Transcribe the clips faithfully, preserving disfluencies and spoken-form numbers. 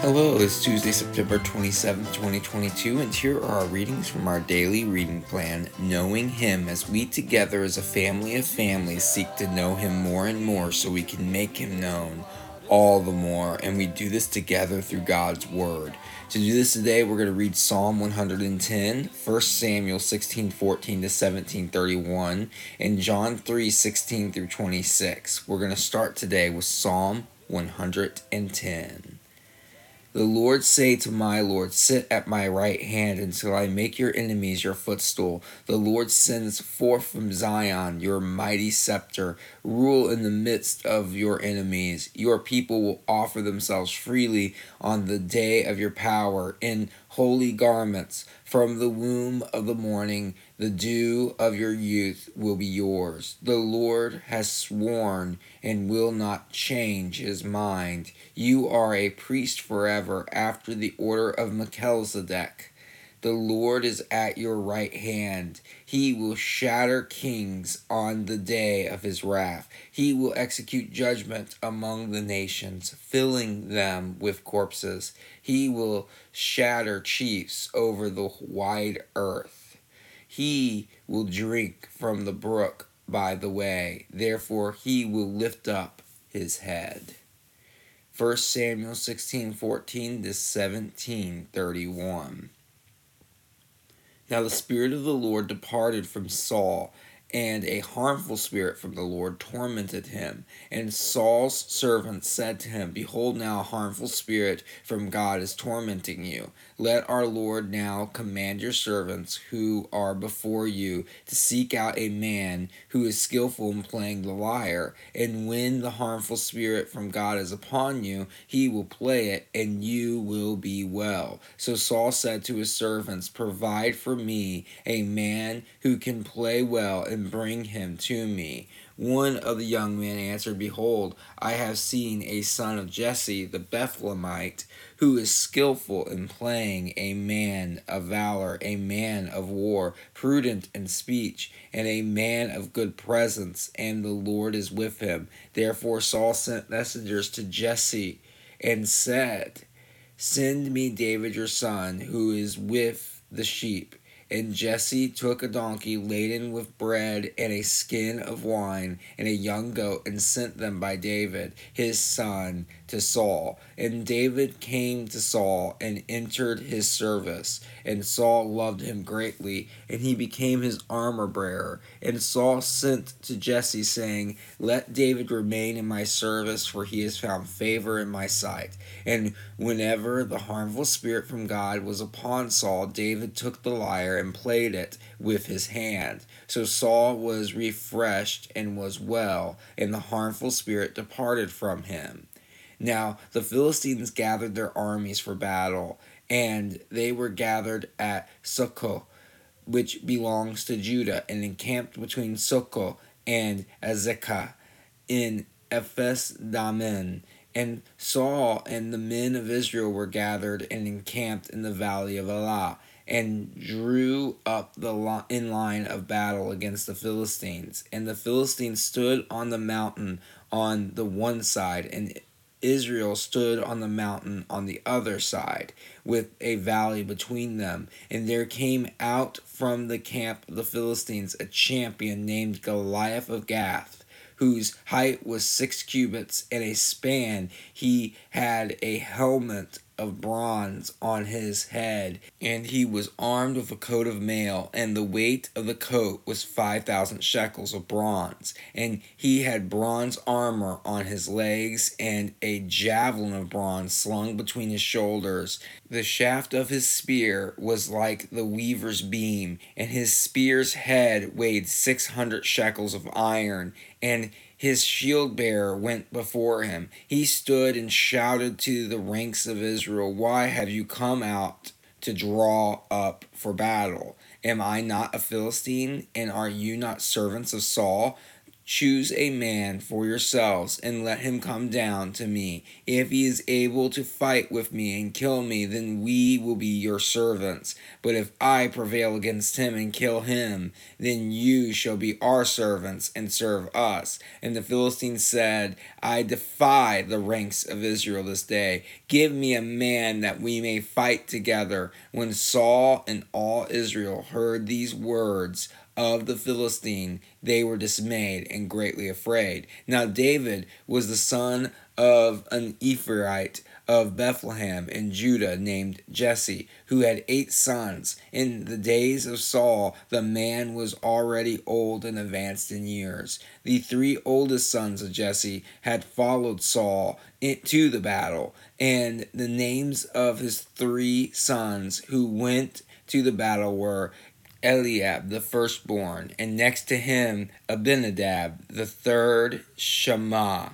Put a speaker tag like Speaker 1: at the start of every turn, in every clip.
Speaker 1: Hello, it's Tuesday, September twenty-seventh, twenty twenty-two, and here are our readings from our daily reading plan, Knowing Him, as we together as a family of families seek to know Him more and more so we can make Him known all the more, and we do this together through God's Word. To do this today, we're going to read Psalm one hundred ten, First Samuel sixteen fourteen to seventeen thirty-one, and John three sixteen through twenty-six. We're going to start today with Psalm one hundred ten. The Lord say to my Lord, sit at my right hand until I make your enemies your footstool. The Lord sends forth from Zion your mighty scepter. Rule in the midst of your enemies. Your people will offer themselves freely on the day of your power in holy garments. From the womb of the morning, the dew of your youth will be yours. The Lord has sworn and will not change his mind. You are a priest forever after the order of Melchizedek. The Lord is at your right hand. He will shatter kings on the day of his wrath. He will execute judgment among the nations, filling them with corpses. He will shatter chiefs over the wide earth. He will drink from the brook by the way. Therefore he will lift up his head. First Samuel sixteen fourteen to seventeen thirty-one. Now the Spirit of the Lord departed from Saul, and a harmful spirit from the Lord tormented him. And Saul's servants said to him, Behold, now a harmful spirit from God is tormenting you. Let our Lord now command your servants who are before you to seek out a man who is skillful in playing the lyre. And when the harmful spirit from God is upon you, he will play it, and you will be well. So Saul said to his servants, Provide for me a man who can play well, and bring him to me. One of the young men answered, Behold, I have seen a son of Jesse the Bethlehemite, who is skillful in playing, a man of valor, a man of war, prudent in speech, and a man of good presence, and the Lord is with him. Therefore Saul sent messengers to Jesse and said, Send me David your son, who is with the sheep. And Jesse took a donkey laden with bread and a skin of wine and a young goat, and sent them by David, his son, to Saul. And David came to Saul and entered his service. And Saul loved him greatly, and he became his armor-bearer. And Saul sent to Jesse, saying, Let David remain in my service, for he has found favor in my sight. And whenever the harmful spirit from God was upon Saul, David took the lyre and played it with his hand. So Saul was refreshed and was well, and the harmful spirit departed from him. Now the Philistines gathered their armies for battle, and they were gathered at Socoh, which belongs to Judah, and encamped between Socoh and Azekah in Ephes-dammim. And Saul and the men of Israel were gathered and encamped in the valley of Elah, and drew up the li- in line of battle against the Philistines. And the Philistines stood on the mountain on the one side, and Israel stood on the mountain on the other side, with a valley between them. And there came out from the camp of the Philistines a champion named Goliath of Gath, whose height was six cubits and a span. He had a helmet of bronze on his head, and he was armed with a coat of mail, and the weight of the coat was five thousand shekels of bronze. And he had bronze armor on his legs, and a javelin of bronze slung between his shoulders. The shaft of his spear was like the weaver's beam, and his spear's head weighed six hundred shekels of iron, and his shield-bearer went before him. He stood and shouted to the ranks of Israel, Why have you come out to draw up for battle? Am I not a Philistine, and are you not servants of Saul? Choose a man for yourselves, and let him come down to me. If he is able to fight with me and kill me, then we will be your servants. But if I prevail against him and kill him, then you shall be our servants and serve us. And the Philistines said, I defy the ranks of Israel this day. Give me a man that we may fight together. When Saul and all Israel heard these words of the Philistine, they were dismayed and greatly afraid. Now David was the son of an Ephraite of Bethlehem in Judah named Jesse, who had eight sons. In the days of Saul, the man was already old and advanced in years. The three oldest sons of Jesse had followed Saul into the battle, and the names of his three sons who went to the battle were Eliab, the firstborn, and next to him Abinadab, the third, Shammah.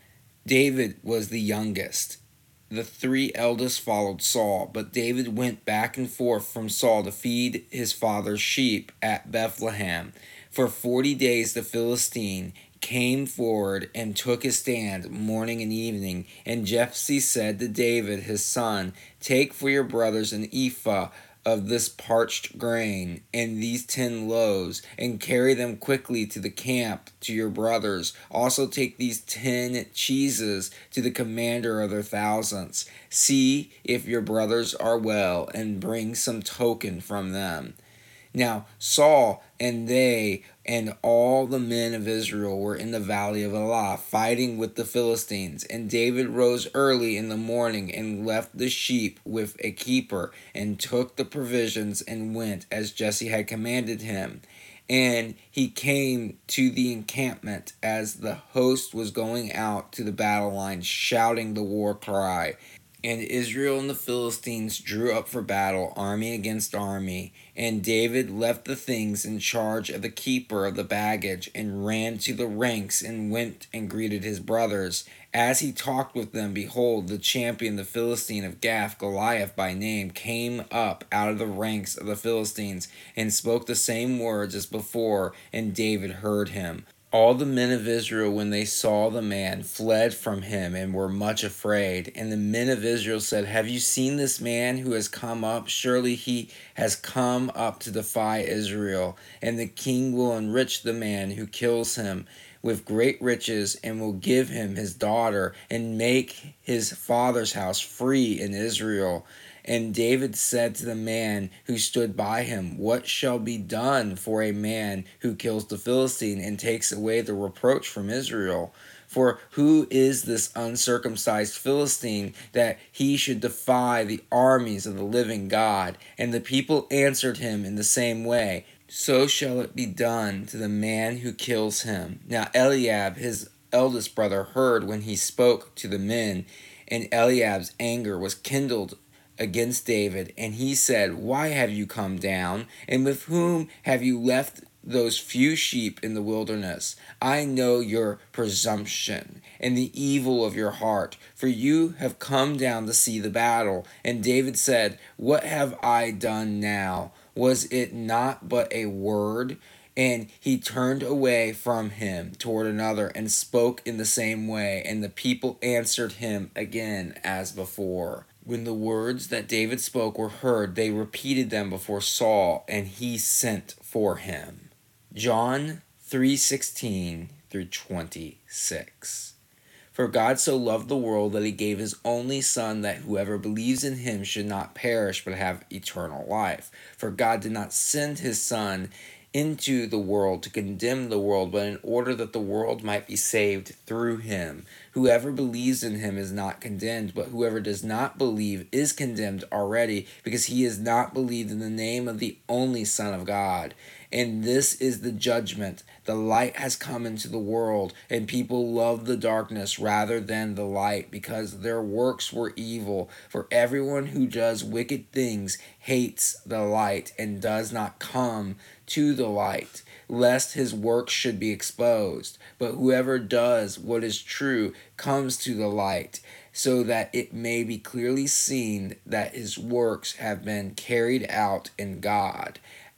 Speaker 1: David was the youngest. The three eldest followed Saul, but David went back and forth from Saul to feed his father's sheep at Bethlehem. For forty days the Philistine came forward and took his stand morning and evening, and Jesse said to David his son, Take for your brothers an ephah of this parched grain and these ten loaves, and carry them quickly to the camp to your brothers. Also take these ten cheeses to the commander of their thousands. See if your brothers are well, and bring some token from them. Now Saul and they and all the men of Israel were in the valley of Elah, fighting with the Philistines. And David rose early in the morning and left the sheep with a keeper, and took the provisions and went as Jesse had commanded him. And he came to the encampment as the host was going out to the battle line, shouting the war cry. And Israel and the Philistines drew up for battle, army against army. And David left the things in charge of the keeper of the baggage, and ran to the ranks, and went and greeted his brothers. As he talked with them, behold, the champion, the Philistine of Gath, Goliath by name, came up out of the ranks of the Philistines, and spoke the same words as before, and David heard him. All the men of Israel, when they saw the man, fled from him and were much afraid. And the men of Israel said, Have you seen this man who has come up? Surely he has come up to defy Israel. And the king will enrich the man who kills him with great riches, and will give him his daughter, and make his father's house free in Israel. And David said to the man who stood by him, What shall be done for a man who kills the Philistine and takes away the reproach from Israel? For who is this uncircumcised Philistine that he should defy the armies of the living God? And the people answered him in the same way, So shall it be done to the man who kills him. Now Eliab, his eldest brother, heard when he spoke to the men, and Eliab's anger was kindled against David, and he said, Why have you come down? And with whom have you left those few sheep in the wilderness? I know your presumption and the evil of your heart, for you have come down to see the battle. And David said, What have I done now? Was it not but a word? And he turned away from him toward another, and spoke in the same way, and the people answered him again as before. When the words that David spoke were heard, they repeated them before Saul, and he sent for him. John three sixteen through twenty-six. For God so loved the world that he gave his only Son, that whoever believes in him should not perish but have eternal life. For God did not send his Son into the world to condemn the world, but in order that the world might be saved through him. Whoever believes in him is not condemned, but whoever does not believe is condemned already, because he has not believed in the name of the only Son of God. And this is the judgment. The light has come into the world, and people love the darkness rather than the light, because their works were evil. For everyone who does wicked things hates the light, and does not come to the light, lest his works should be exposed. But whoever does what is true comes to the light, so that it may be clearly seen that his works have been carried out in God.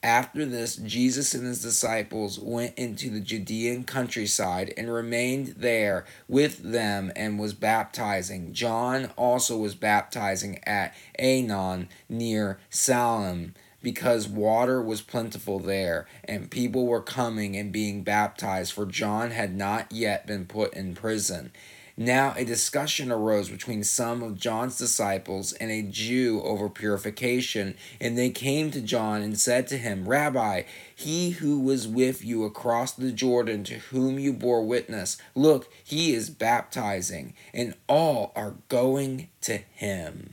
Speaker 1: After this, Jesus and his disciples went into the Judean countryside and remained there with them and was baptizing. John also was baptizing at Aenon near Salim, because water was plentiful there, and people were coming and being baptized, for John had not yet been put in prison. Now a discussion arose between some of John's disciples and a Jew over purification, and they came to John and said to him, Rabbi, he who was with you across the Jordan, to whom you bore witness, look, he is baptizing, and all are going to him.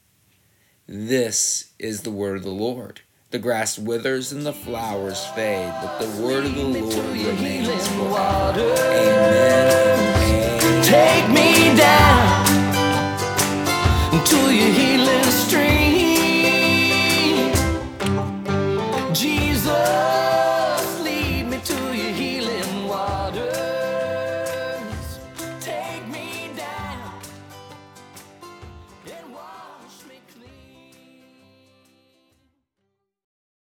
Speaker 1: This is the word of the Lord. The grass withers and the flowers fade, but the word of the Lord remains forever. Amen.
Speaker 2: Take me down to your healing stream, Jesus.